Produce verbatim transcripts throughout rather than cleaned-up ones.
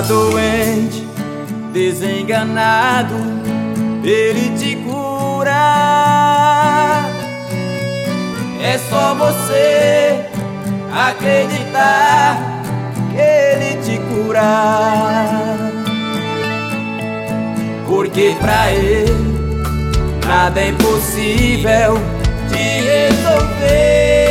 Tá doente, desenganado, Ele te cura. É só você acreditar que Ele te cura, porque pra Ele nada é impossível de resolver.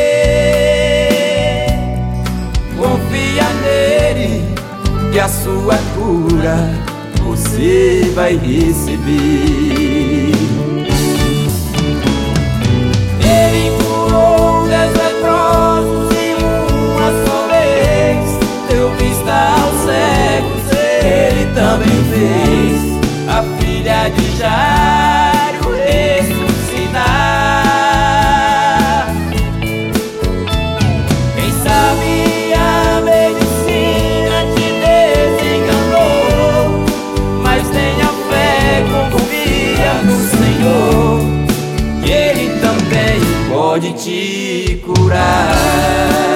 Confia nele, que a sua cura você vai receber. Ele curou dez leprosos e uma só vez deu vista aos cegos. Ele também fez a filha de Jairo ressuscitar. Quem sabe a medicina te desenganou, mas tenha fé, confia no Senhor, que Ele também pode te curar.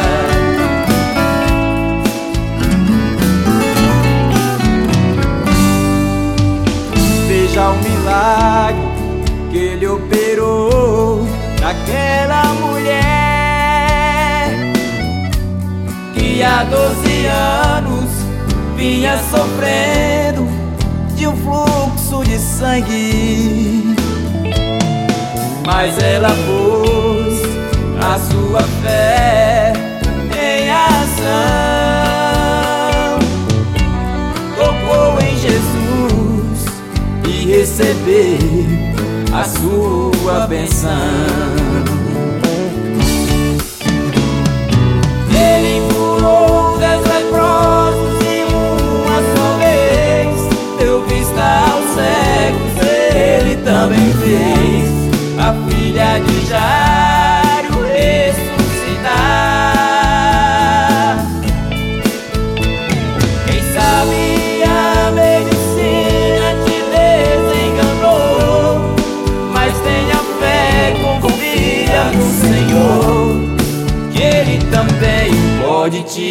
Veja o milagre que Ele operou naquela mulher que há doze anos vinha sofrendo de um fluxo de sangue, mas ela pôs a sua fé em ação, tocou em Jesus e recebeu a sua bênção. Ele curou dez leprosos e uma só vez deu vista aos cegos. Ele também fez a filha de Jairo ressuscitar. Quem sabe a medicina te desenganou, mas tenha fé, confia no Senhor, que Ele também pode te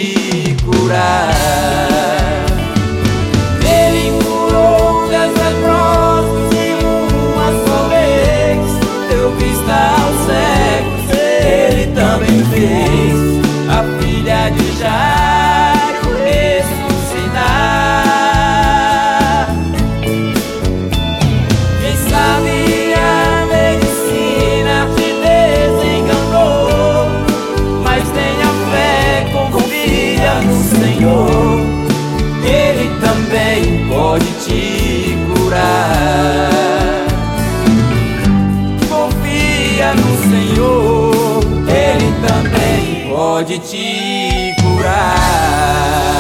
curar. Ele curou dez leprosos e uma só vez deu vista aos cegos. Ele também fez a filha de Jairo ressuscitar. Quem sabe a medicina te desenganou, mas tenha fé, confia no Senhor, Ele também pode te curar. Confia no Senhor, Ele também pode te curar.